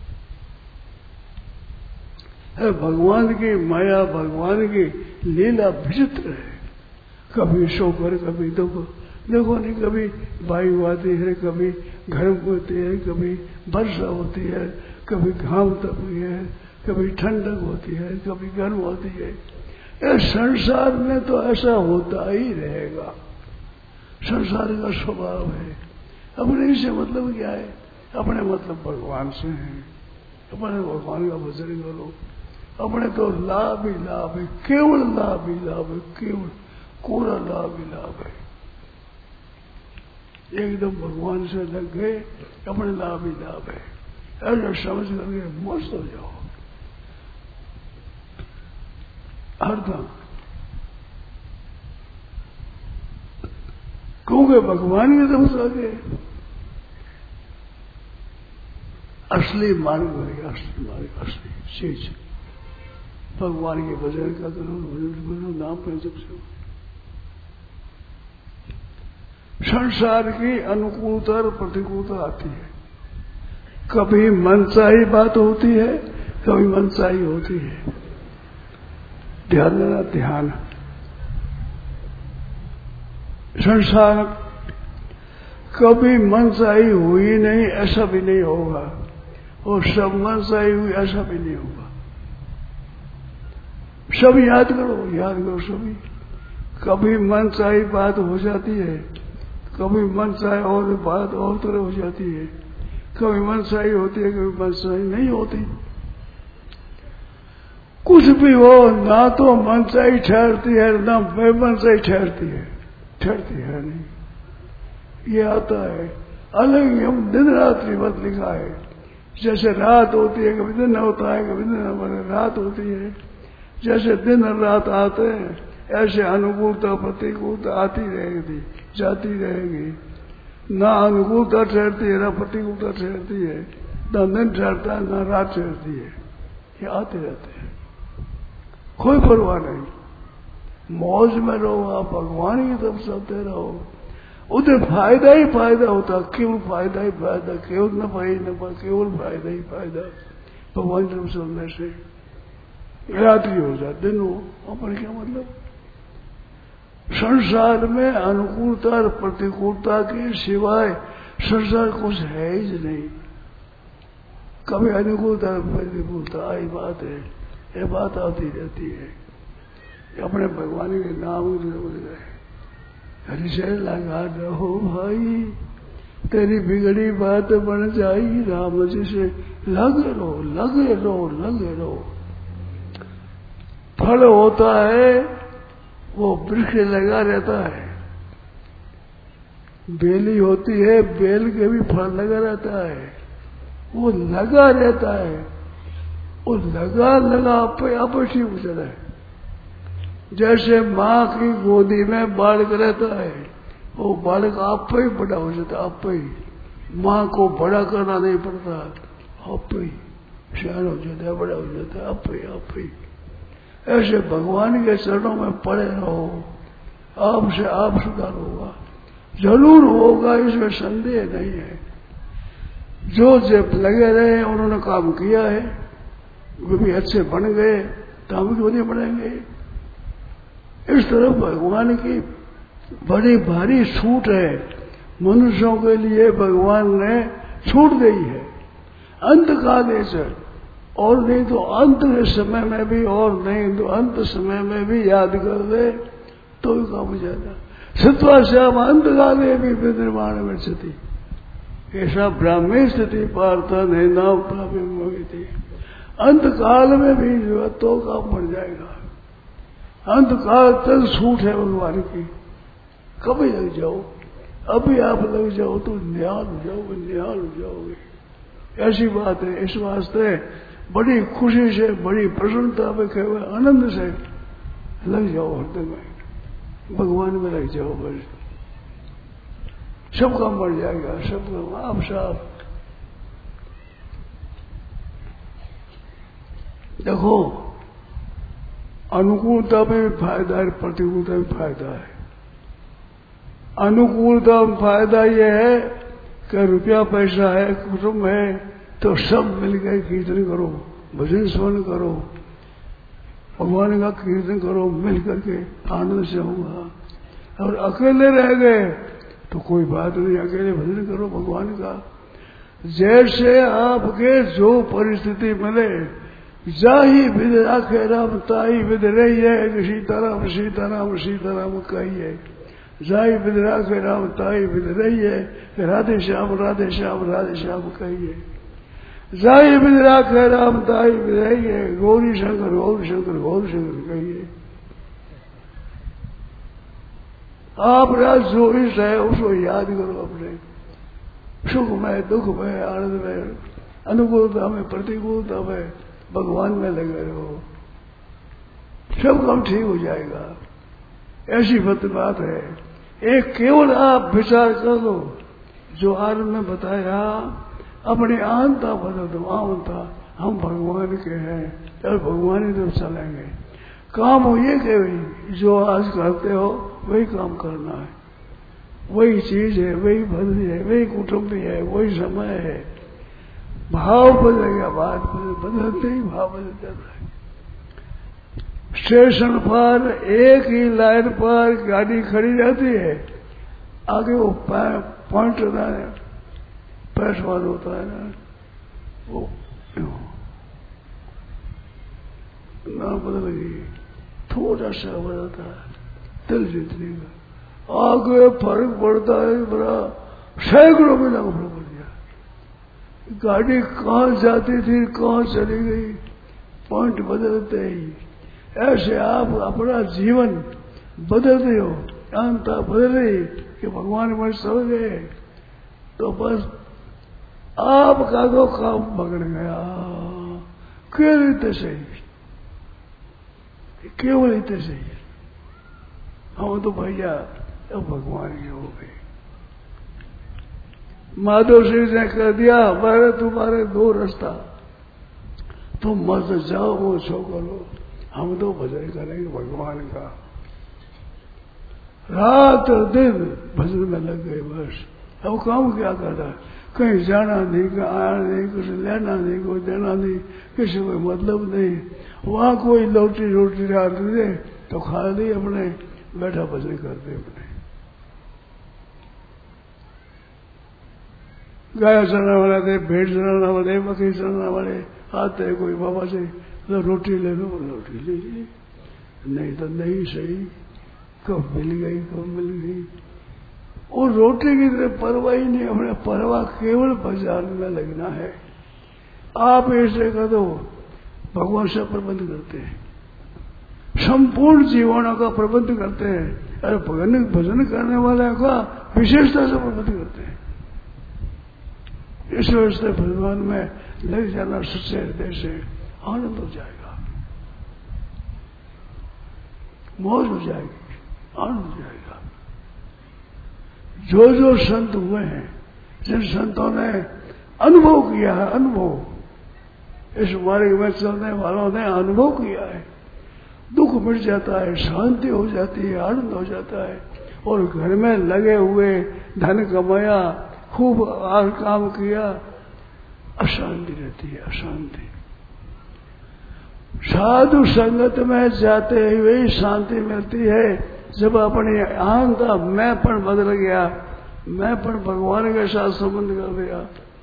Speaker 3: है भगवान की माया, भगवान की लीला विचित्र है। कभी शोकर, कभी दुख, देखो नहीं, कभी वायु आती है, कभी गर्म होती है, कभी वर्षा होती है, कभी घाम तपती है, कभी ठंडक होती है, कभी गर्म होती है। इस संसार में तो ऐसा होता ही रहेगा, संसार का स्वभाव है। अपने से मतलब क्या है? अपने मतलब भगवान से है, अपने भगवान का भजन करो। अपने तो लाभ ही लाभ है, केवल लाभ ही लाभ है, केवल पूरा लाभ ही लाभ है। एकदम भगवान से लग गए, अपने लाभ ही लाभ है, ऐसा समझ करके मस्त हो जाओ हरदम। क्योंकि भगवान की तरफ से आगे असली मार्ग बनेगा, असली मार्ग, असली चीज भगवान के भजन का करो, भजन करो, नाम पे जब से। संसार की अनुकूलता और प्रतिकूलता आती है, कभी मनचाही बात होती है, कभी मनचाही होती है। ध्यान देना, ध्यान। संसार कभी मनचाही हुई नहीं, ऐसा भी नहीं होगा, और सब मनचाही हुई ऐसा भी नहीं होगा। सब याद करो, याद करो सभी। कभी मनचाही बात हो जाती है, कभी मनचाही और बात और तरह हो जाती है, कभी मनचाही होती है, कभी मनचाही नहीं होती। कुछ भी हो, ना तो मनचाही ठहरती है, ना बेमनचाही ठहरती है, ठहरती है नहीं। ये आता है अलग ही, हम दिन रात्रि मत लिखा है। जैसे रात होती है, कभी दिन होता है, कभी दिन रात होती है। जैसे दिन और रात आते हैं, ऐसे अनुकूलता प्रतिकूलता आती रहेगी, जाती रहेगी। ना अनुकूलता ठहरती है, ना प्रतिकूलता ठहरती है, ना दिन ठहरता है, ना रात ठहरती है। ये आते रहते हैं, कोई परवाह नहीं। मौज में रहो, आप भगवान की तरफ चलते रहो, उधर फायदा ही फायदा होता, केवल फायदा ही फायदा, केवल नफा ही नफा, केवल फायदा ही फायदा। भगवान की तरफ चलने से रात्रि हो जाए, दिन हो, अपने क्या मतलब? संसार में अनुकूलता और प्रतिकूलता के सिवाय संसार कुछ है ही नहीं। कभी अनुकूलता प्रतिकूलता आई बात है, ये बात आती रहती है। अपने भगवान के नाम बोल गए, हरि से लगा रहो भाई, तेरी बिगड़ी बात बन जाएगी, राम जी से लगे रहो लगे रहो लगे रहो। फल होता है वो वृक्ष लगा रहता है, बेली होती है बेल के भी फल लगा रहता है, वो लगा रहता है, वो लगा लगा आप ठीक चला है। जैसे माँ की गोदी में बालक रहता है, वो बालक आप ही बड़ा हो जाता है, आप ही, माँ को बड़ा करना नहीं पड़ता, आप ही सियान हो जाता है, बड़ा हो जाता है, आप ही। ऐसे भगवान के चरणों में पड़े रहो, आपसे आप सुधार होगा, जरूर होगा, इसमें संदेह नहीं है। जो जब लगे रहे उन्होंने काम किया है, वो भी अच्छे बन गए, तो हम क्यों नहीं बनेंगे। इस तरफ भगवान की बड़ी भारी छूट है, मनुष्यों के लिए भगवान ने छूट दी है। अंत काल से, और नहीं तो अंत के समय में भी, और नहीं तो अंत समय में भी याद कर ले तो भी काम हो जाता। सत्वा श्याम अंत काले भी विनिर्माण में स्थिति, ऐसा ब्राह्मी स्थिति पार्था नहीं नाम प्राप्त थी। अंत काल में भी जो है तो काम बढ़ जाएगा। अंत काल तक छूट है भगवान की, कभी लग जाओ, अभी आप लग जाओ तो निहाल हो जाओगे, निहाल हो जाओगे। ऐसी बात है। इस वास्ते बड़ी खुशी से, बड़ी प्रसन्नता में, आनंद से लग जाओ, हृदय में भगवान में लग जाओ, बस सब काम बढ़ जाएगा, सब काम आप साफ। देखो, अनुकूलता में भी फायदा है, प्रतिकूलता में फायदा है। अनुकूलता में फायदा यह है कि रुपया पैसा है, कुटुंब है, तो सब मिलकर कीर्तन करो, भजन स्मरण करो, भगवान का कीर्तन करो, मिल करके आनंद से होगा। और अकेले रह गए तो कोई बात नहीं, अकेले भजन करो भगवान का। जैसे आपके जो परिस्थिति मिले, जाही विद राखे राम ताई विद रही है, सीताराम सीताराम सीताराम कहिए। जाही विद राखे राम ताई विद रही है, राधे श्याम राधे श्याम राधे श्याम कहिए। जाही विद राखे राम ताई विद रही है, गौरी शंकर गौरी शंकर गौरी शंकर कहिए। आप राज जो इष्ट है उसको याद करो, अपने सुख में, दुख में, आनंद में, अनुकूलता में, प्रतिकूलता में भगवान में लगे रहो, सब काम ठीक हो जाएगा। ऐसी बात है। एक केवल आप विचार कर लो, जो आज में बताया, अपनी आनता बदल दो, आनता हम भगवान के हैं और भगवान ही तरफ चलेंगे। काम हो ये कि जो आज करते हो वही काम करना है, वही चीज है, वही बदली है, वही कुटुंब है, वही समय है। भाव बदलेगा, बात बदलते ही भाव बदल जाता है। स्टेशन पर एक ही लाइन पर गाड़ी खड़ी रहती है, आगे वो पॉइंट होता है, पैसवाद होता है ना, वो ना बदल गई, थोड़ा सा बदलता है, दिल जीतने का आगे फर्क पड़ता है बड़ा, सैकड़ों में फर्क पड़ गया। गाड़ी कहाँ जाती थी, कहाँ चली गई, पॉइंट बदलते ही। ऐसे आप अपना जीवन बदलते हो, जानता बदले कि भगवान में चल गए तो बस आपका तो काम पकड़ गया। केवल इतने सही, केवल इतने सही। हम तो भैया अब भगवान के हो गए। माधव सिंह ने कह दिया, हमारे तुम्हारे दो रास्ता, तुम मत जाओ वो सो करो, हम तो भजन करेंगे भगवान का। रात और दिन भजन में लग गए बस। अब काम क्या करता है, कहीं जाना नहीं, कहीं आना नहीं, कुछ लेना नहीं, कोई देना नहीं, किसी कोई मतलब नहीं। वहां कोई लोटी रोटी डाल दे तो खा ली अपने, बैठा भजन करते अपने। गाय चढ़ाने वाले थे, भेड़ चढ़ाने वाले, बकरी चढ़ाने वाले आते, कोई बाबा से तो रोटी ले लो, रोटी ले ली, नहीं तो नहीं सही, कब मिल गई कब मिल गई। और रोटी की तरफ परवाह ही नहीं, हमने परवाह केवल बाजार में लगना है। आप ऐसे कर दो, भगवान से प्रबंध करते हैं, संपूर्ण जीवनों का प्रबंध करते हैं। अरे भजन करने वाले का विशेषता से प्रबंध करते हैं। इस वजह से भगवान में लग जाना सच्चे हृदय से आनंद हो जाएगा, मौज हो जाएगी, आनंद हो जाएगा। जो जो संत हुए हैं, जिन संतों ने अनुभव किया है, अनुभव इस मार्ग में चलने वालों ने अनुभव किया है, दुख मिट जाता है, शांति हो जाती है, आनंद हो जाता है। और घर में लगे हुए धन कमाया, खूब काम किया, अशांति रहती है, अशांति। साधु संगत में जाते हुए शांति मिलती है। जब अपनी अहंता मैंपन बदल गया, मैंपन भगवान के साथ संबंध कर दिया,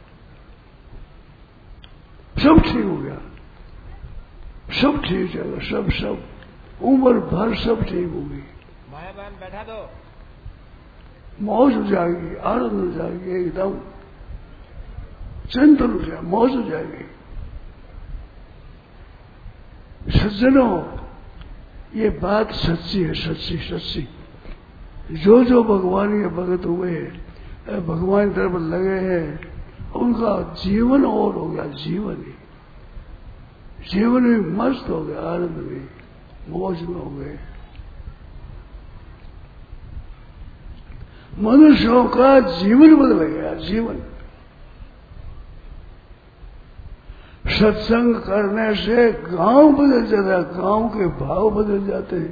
Speaker 3: सब ठीक हो गया, सब ठीक चला, सब उम्र भर सब ठीक होगी।
Speaker 5: भाई बहन बैठा दो,
Speaker 3: मौज हो जाएगी, आनंद हो जाएगी, एकदम चिंतन हो जाए, मौज हो जाएगी। सज्जनों, ये बात सच्ची है, सच्ची सच्ची। जो जो भगवान के भगत हुए, भगवान की तरफ लगे हैं, उनका जीवन और हो गया, जीवन भी मस्त हो गया, आनंद में, मौज में हो गए। मनुष्यों का जीवन बदल गया, जीवन। सत्संग करने से गांव बदल जाता है, गांव के भाव बदल जाते हैं,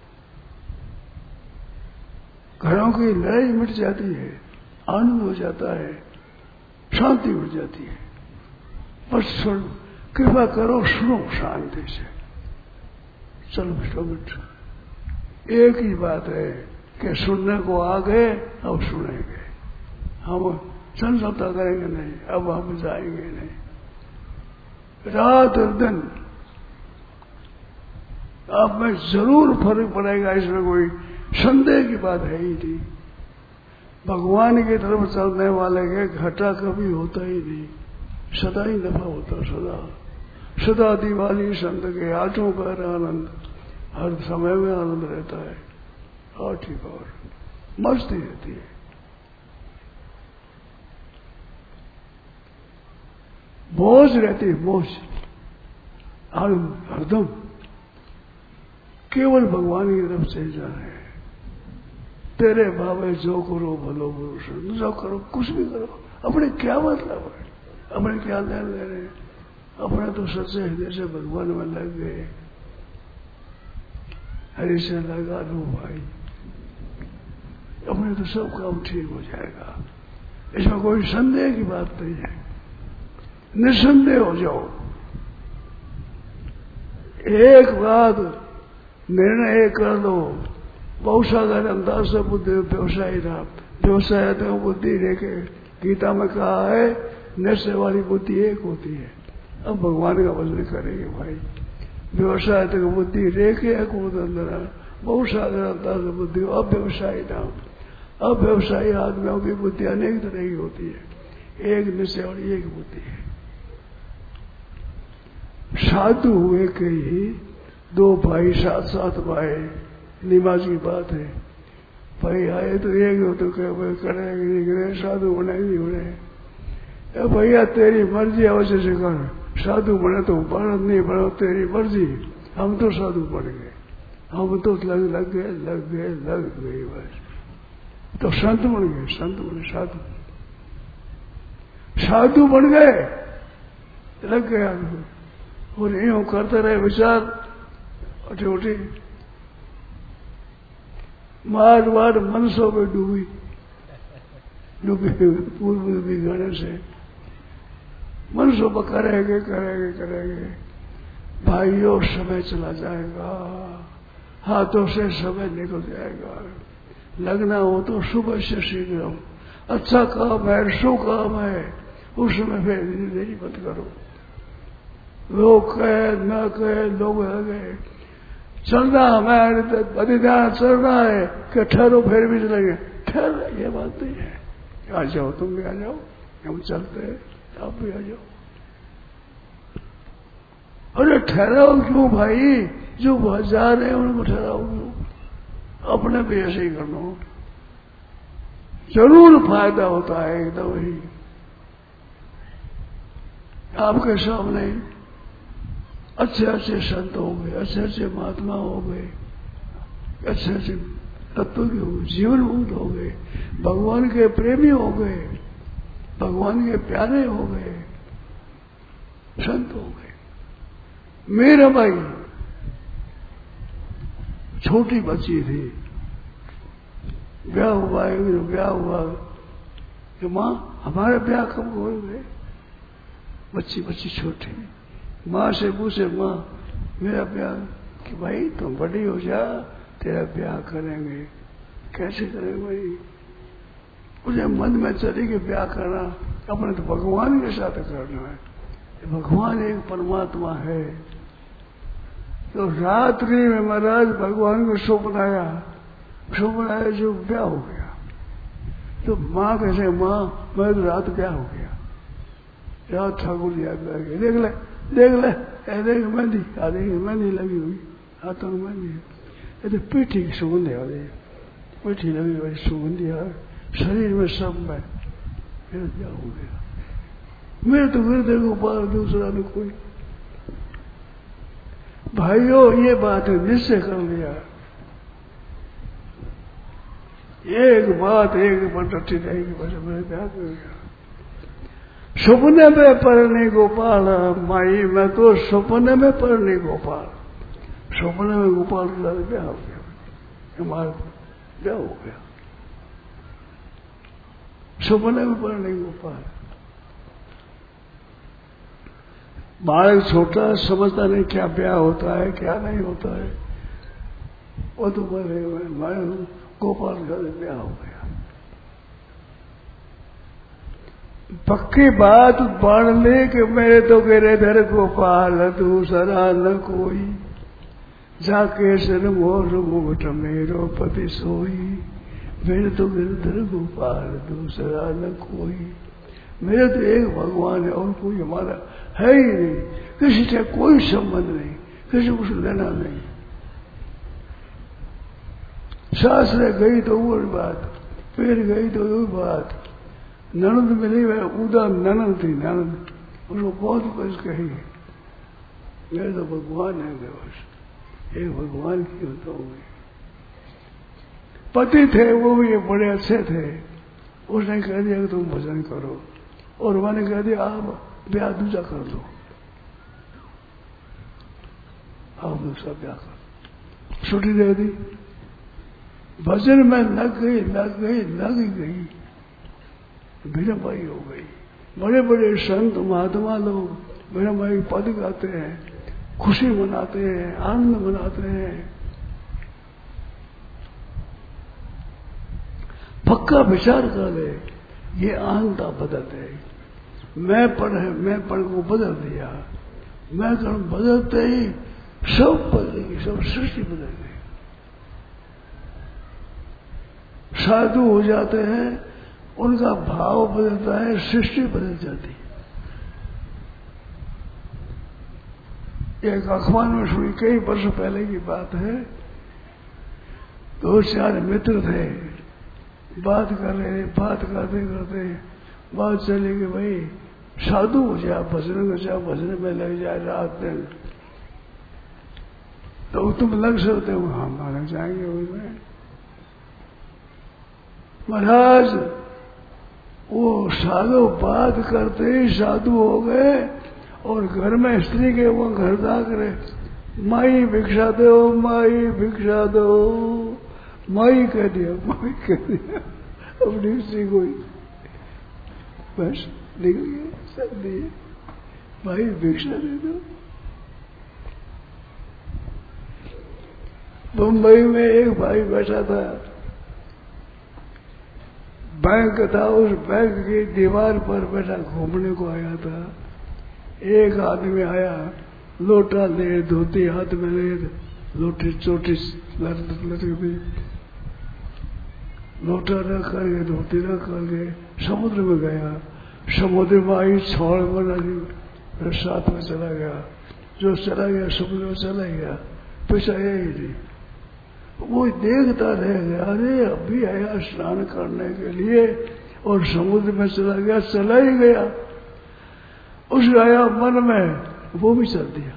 Speaker 3: घरों की लड़ाई मिट जाती है, आनंद हो जाता है, शांति हो जाती है। बस सुन, कृपा करो, सुनो शांति से। चलो बेटा, एक ही बात है कि सुनने को आ गए, अब सुनेंगे, हम समझौता करेंगे नहीं, अब हम जाएंगे नहीं। रात और दिन आप में जरूर फर्क पड़ेगा, इसमें कोई संदेह की बात है ही नहीं। भगवान की तरफ चलने वाले के घाटा कभी होता ही नहीं, सदा ही नफा होता, सदा दिवाली संत के आठों पर आनंद, हर समय में आनंद रहता है, और ठीक और मस्ती रहती है। मौज रहती है, मौज, आनंद हरदम, केवल भगवान की तरफ से जा रहे हैं। तेरे भावे जो करो भलो भरोसा, जो करो कुछ भी करो, अपने क्या मतलब है, अपने क्या लेन दे रहे, अपने तो सच्चे हृदय से भगवान में लग गए, हरि से लगा लो भाई, अपने तो सब काम ठीक हो जाएगा। इसमें कोई संदेह की बात नहीं है, निसंदेह हो जाओ। एक बात निर्णय कर लो, बहुसागर अंदाज से बुद्धि व्यवसायी रहा, व्यवसाय तो बुद्धि रेखे, गीता में कहा है निश्चय वाली बुद्धि एक होती है। अब भगवान का भजन करेंगे भाई, व्यवसाय तक बुद्धि रेखे अंदर, बहुसागर अंदाज से बुद्धि अव्यवसायी नाम। अव्यवसायी आदमियों की बुद्धि अनेक तरह की होती है, एक निश्चय वाली एक बुद्धि है। साधु हुए कई, दो भाई साथ साथ भाई, निमाज की बात है, भाई आए तो एक हो तो करेंगे नहीं करे, साधु बने नहीं बने, भैया तेरी मर्जी अवश्य से कर, साधु बने तो भारत नहीं बनो, तेरी मर्जी। हम तो साधु बन गए, हम तो लग गए बस, तो संत बन गए, संत बने, साधु बन गए, लग गया। और यूं करते रहे विचार, उठी मार मनसों में डूबी पूर्व भी गाने से मनसों पर करेंगे। भाइयों समय चला जाएगा, हाथों से समय निकल जाएगा। लगना हो तो सुबह से शीघ्र, अच्छा काम है, शुभ काम है, उसमें फिर देरी मत करो। लोग कहे न कहे, लोग लगे चलना हमारे अधिकार चलना है कि ठहरो फिर भी चलेंगे। ठहर, ये बात नहीं है। आ जाओ, तुम भी आ जाओ, हम चलते हैं, आप भी आ जाओ। अरे ठहराओ क्यों भाई? जो बहुत जा रहे हैं उनको ठहराओ क्यों? अपने भी ऐसे ही करना हो, जरूर फायदा होता है एकदम ही। आपके सामने अच्छे अच्छे संत हो गए, अच्छे अच्छे महात्मा हो गए, अच्छे अच्छे तत्व के हो गए, जीवन मुक्त हो गए, भगवान के प्रेमी हो गए, भगवान के प्यारे हो गए, संत हो गए। मेरा भाई छोटी बच्ची थी, ब्याह हुआ, ब्याह हुआ कि माँ हमारे ब्याह कब हो गए? बच्ची छोटी, माँ से पूछे माँ मेरा ब्याह, कि भाई तुम बड़ी हो जा, तेरा ब्याह करेंगे। कैसे करेंगे भाई? मुझे मन में चले कि ब्याह करना अपने तो भगवान के साथ करना है। भगवान एक परमात्मा है। तो रात्रि में महाराज भगवान को सपना आया जो ब्याह हो गया। तो माँ कैसे, माँ मैं तो रात ब्याह हो गया, रात ठाकुर जी याद आ गए, देख ले देख मेहंदी आ रही, मेहंदी लगी हुई, हाथों में मेहंदी, ये तो पीठी की सुगंध आ रही, पीठी लगी हुई सुगंध आ, शरीर में सब में, मेरा ब्याह हो गया। मेरे तो हृदय को पार दूसरा ने कोई। भाइयों ये बात निश्चय कर लिया, एक बात एक पर टट्टी रहेगी, बस मेरे ब्याह हो गया। सपने में पढ़ने गोपाल माई, मैं तो सपने में पढ़ने गोपाल, सपने में गोपाल के साथ ब्याह हो गया, हमारा ब्याह हो गया। सपने में पढ़ने गोपाल। बालक छोटा समझता नहीं क्या ब्याह होता है क्या नहीं होता है, वो तो बड़े मैं गोपाल के साथ ब्याह हो गया। पक्की बात बांध ले कि मेरे तो गिरधर गोपाल दूसरा न कोई, जाके सिर मोर मुकुट मेरो पति सोई। मेरे तो गिरधर गोपाल दूसरा न कोई, मेरे तो एक भगवान है और कोई हमारा है ही नहीं, किसी से कोई संबंध नहीं, किसी को लेना नहीं। सास ने गई तो वो बात, फिर गई तो वो बात, ननद मिली वह उदा ननद थी, ननद उसको बहुत बस कही, मेरे तो भगवान है बस, एक भगवान की होता हुए। पति थे वो भी बड़े अच्छे थे, उसने कह दिया कि तुम भजन करो, और मैंने कह दिया आप ब्याह दूसरा कर दो, आप दूसरा ब्याह कर, छुट्टी दे दी। भजन में लग गई, मीराबाई हो गई। बड़े बड़े संत महात्मा लोग मीराबाई पद गाते हैं, खुशी मनाते हैं, आनंद मनाते हैं। पक्का विचार कर ले, ये आनंदा बदल है। मैं पढ़ को बदल दिया, मैं कर्म बदलते ही सब बदलेगी, सब सृष्टि बदल गई। साधु हो जाते हैं, उनका भाव बदलता है, सृष्टि बदल जाती है। एक अखबार में सुनी, कई वर्ष पहले की बात है, 2-4 मित्र थे, बात कर रहे, बात करते करते बात चली कि भाई साधु हो जाए, भजन कर जाए, भजन में लग जाए रात दिन, तो तुम लग सकते हो? हाँ लग जाएंगे उसमें। महाराज वो साधु बात करते ही साधु हो गए, और घर में स्त्री के वो घर जा करे, माई भिक्षा दो, माई भिक्षा दो, माई कह दिया, माई कह दिया अपनी स्त्री को, बस निकल गए, सब दिए, भाई भिक्षा दे दो। मुंबई में एक भाई बैठा था, बैंक था, उस बैंक की दीवार पर बैठा घूमने को आया था। एक आदमी आया, लोटा ले, धोती हाथ में ले, लोटी चोटी लटकी, लोटा रख करके, धोती रख करके समुद्र में गया। समुद्र में आई छोड़ में साथ में चला गया। जो चला गया समुद्र में चला गया, पैसा आया ही नहीं। वो देखता रह गया, अरे अभी आया स्नान करने के लिए और समुद्र में चला गया, चला ही गया। उसने आया मन में, वो भी चल दिया,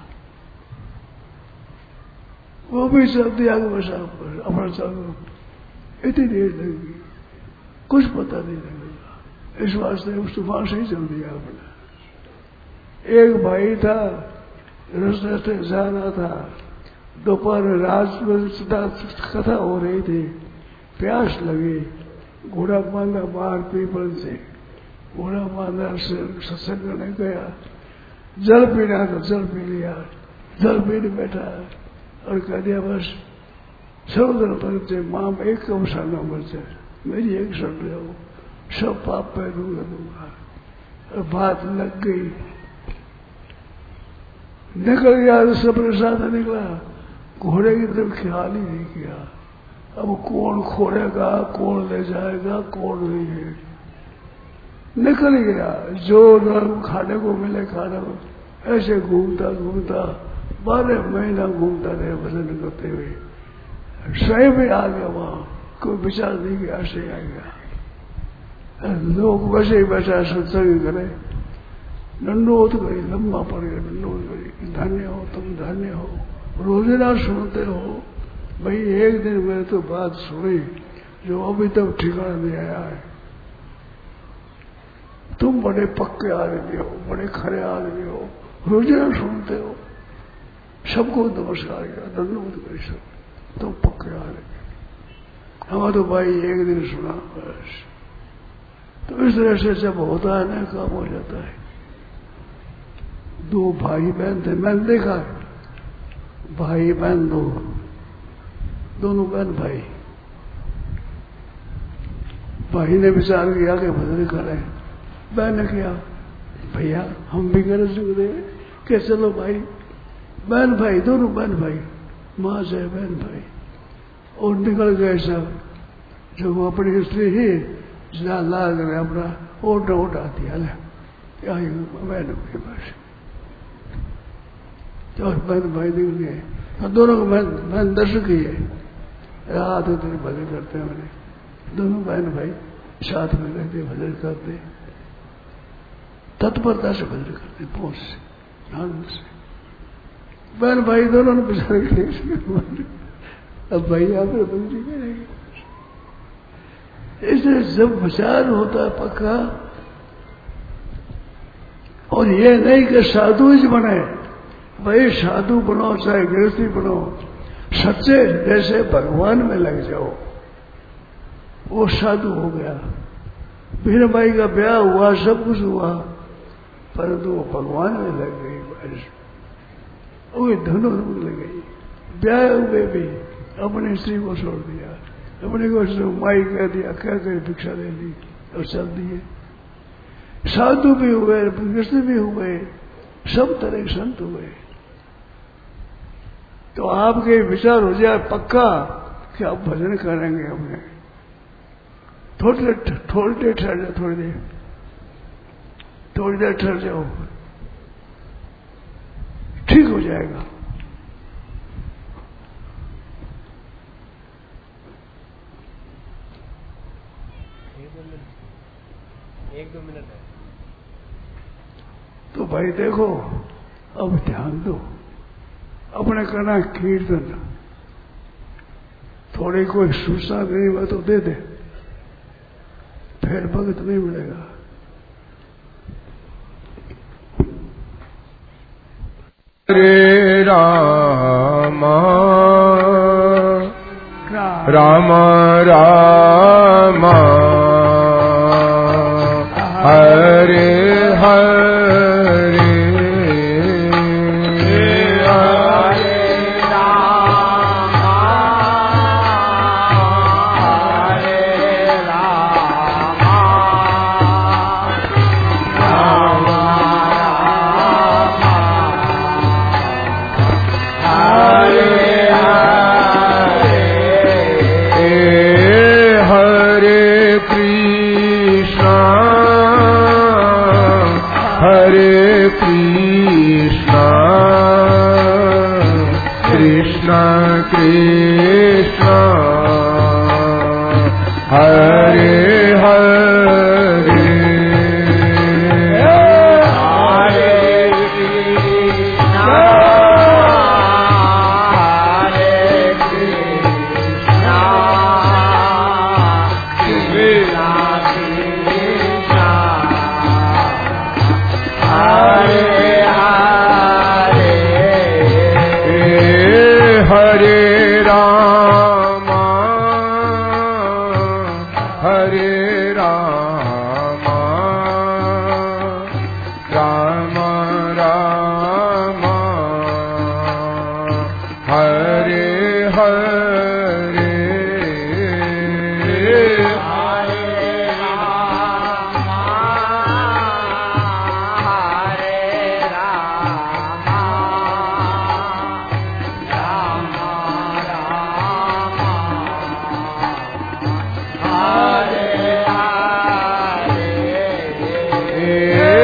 Speaker 3: वो भी चल दिया अपना चालू। इतनी देर लगी, कुछ पता नहीं लगेगा। इस वास्ते उस तूफान से ही चल दिया अपना। एक भाई था, रास्ते से जा रहा था, दोपहर रात में कथा हो रही थी, प्यास लगी, घोड़ा बांधा बाहर पीपल से, घोड़ा बांधा सत्संग करने गया। जल पीना तो जल पी लिया, जल पीने बैठा और कह दिया बस सर्वधर्म परिचय माम एक कम शरण बचे, मेरी एक शरण रहो, सब पाप पे दूंगा। और बात लग गई, निकल गया, सब प्रसाद निकला, घोड़े की तरफ ख्याल ही नहीं किया। अब कौन खोड़ेगा, कौन ले जाएगा, कौन नहीं, निकल गया। जो खाने को मिले खाने को, ऐसे घूमता घूमता 12 महीना घूमता रहे भजन करते हुए। स्वयं भी आ गया वहां, कोई विचार नहीं किया, ऐसे आ गया। लोग वैसे ही बैठा सत्संग करे, दंडोत गई, लंबा पड़ गया, दंडोत गई, धन्य हो तुम, धन्य हो, रोजाना सुनते हो। भाई एक दिन मैंने तो बात सुनी जो अभी तक ठिकाना नहीं आया है। तुम बड़े पक्के आदमी हो, बड़े खरे आदमी हो, रोजाना सुनते हो, सबको नमस्कार किया, दंडोत गई सब, तुम पक्के आदमी। हमारा तो भाई एक दिन सुना बस। तो इस तरह से जब होता है ना, काम हो जाता है। 2 भाई बहन थे, मैंने देखा है, भाई बहन दोनों बहन भाई। भाई ने विचार किया कि भजन करें, बहन ने किया भैया हम भी करें सुखदेव के, चलो भाई, बहन भाई, दोनों बहन भाई, माँ से बहन भाई, और निकल गए सब। जो वो अपनी स्त्री ही ला कर अपना ओटा उठा दिया, बहन के पास, और बहन भाई निकल गए। और दोनों को बहन दर्शक ही है, रात दिन भजन करते हैं मैंने, दोनों बहन भाई साथ में रहते, भजन करते, तत्परता से भजन करते, पहुंच से, आनंद से। बहन भाई दोनों ने विचार किया, अब भाई आप बंदी करेंगे। इसलिए जब विचार होता है पक्का, और ये नहीं कि साधु ही बने, भाई साधु बनो चाहे गृहस्थी बनो, सच्चे जैसे भगवान में लग जाओ, वो साधु हो गया। बीना बाई का ब्याह हुआ, सब कुछ हुआ, परंतु वो भगवान में लग गई, बस वो धनो लग गई। ब्याह हुए भी अपनी स्त्री को छोड़ दिया, अपने को माई कह दिया, क्या कर भिक्षा दे दी और चल दिए। साधु भी हुए, गृहस्थ भी हुए, सब तरह के संत हुए। तो आपके विचार हो जाए पक्का कि आप भजन करेंगे, अपने थोड़ी देर ठहर जाओ, थोड़ी देर ठहर जाओ, ठीक हो जाएगा।
Speaker 1: एक दो मिनट है।
Speaker 3: तो भाई देखो, अब ध्यान दो, अपने करना कीर्तन, थोड़ी कोई सूचना नहीं हुआ तो दे दे, फिर भगत नहीं मिलेगा।
Speaker 4: हरे Ram Ram Ram Hare Hare
Speaker 5: Hare Ram
Speaker 4: Hare Krishna, Krishna Krishna, Hare Hare, Hare